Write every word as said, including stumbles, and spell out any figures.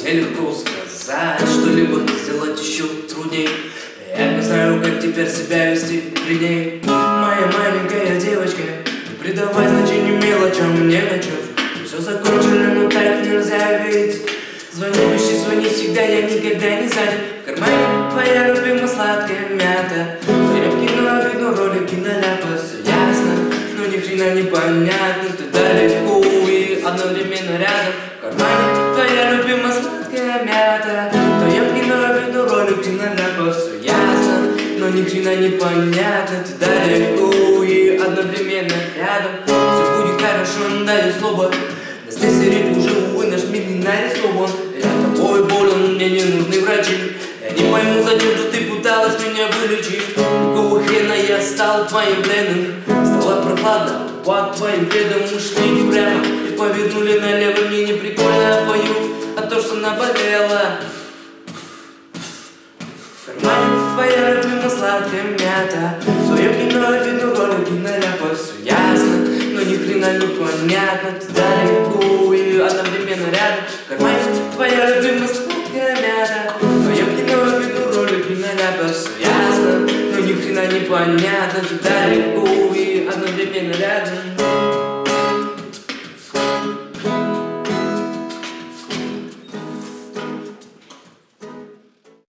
Нелегко сказать, что-либо сделать еще трудней. Я не знаю, как теперь себя вести при ней. Моя маленькая девочка, не придавай значения мелочам, не начав. Все закончено, но так нельзя ведь. Звони, пиши, звони всегда, я никогда не сзади. В кармане твоя любимая сладкая мята. Я в кино видно ролики на ляпа, все ясно, но ни хрена не понятно. Ты далеко и одновременно рядом. В кармане твоя любимая сладкая мята. Я в кино видно ролики на ляпа, все ясно, но ни хрена не понятно. Ты далеко и одновременно рядом. Все будет хорошо, даю слово. Здесь серит уже, увы, наш мир не нарисован. Я тобой болен, мне не нужны врачи. Я не пойму, зачем же ты пыталась меня вылечить. Какого хрена я стал твоим пленным? Стало прохладно под твоим пледом. Мы шли прямо и повернули налево. Мне не прикольно пою, а то, что наболело. В кармане твоя любимая сладкая мята. В твоем кино видно ролики на ляпа, все ясно, но ни хрена не понятно. Ты далеко и одновременно рядом. В кармане твоя любимая сладкая мята. В твоем кино видно ролики на ляпа, все ясно, но ни хрена не понятно. Ты далеко и одновременно рядом.